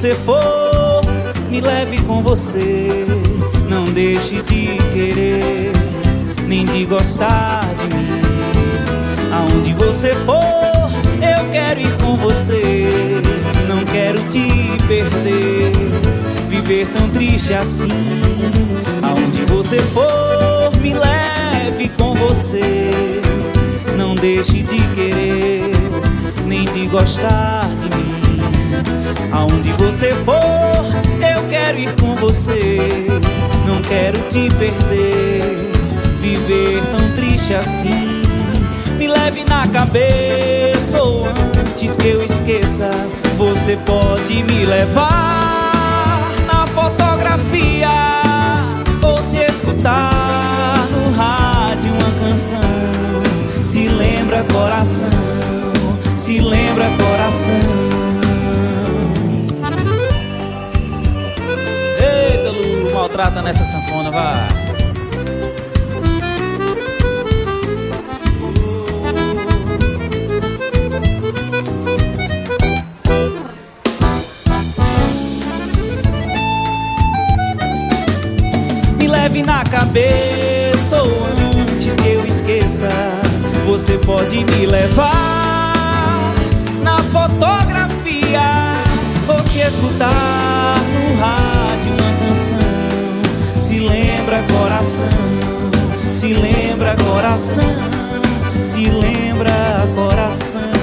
você for, me leve com você. Não deixe de querer, nem de gostar de mim. Aonde você for, eu quero ir com você. Não quero te perder, viver tão triste assim. Aonde você for, me leve com você. Não deixe de querer, nem de gostar de mim. Aonde você for, eu quero ir com você. Não quero te perder, viver tão triste assim. Me leve na cabeça, ou antes que eu esqueça, você pode me levar na fotografia, ou se escutar no rádio uma canção. Se lembra coração, se lembra coração. Eita, Lulu, maltrata nessa sanfona, vai. Me leve na cabeça, ou antes que eu esqueça, você pode me levar na fotografia, ou se escutar no rádio uma canção. Se lembra coração, se lembra coração, se lembra coração.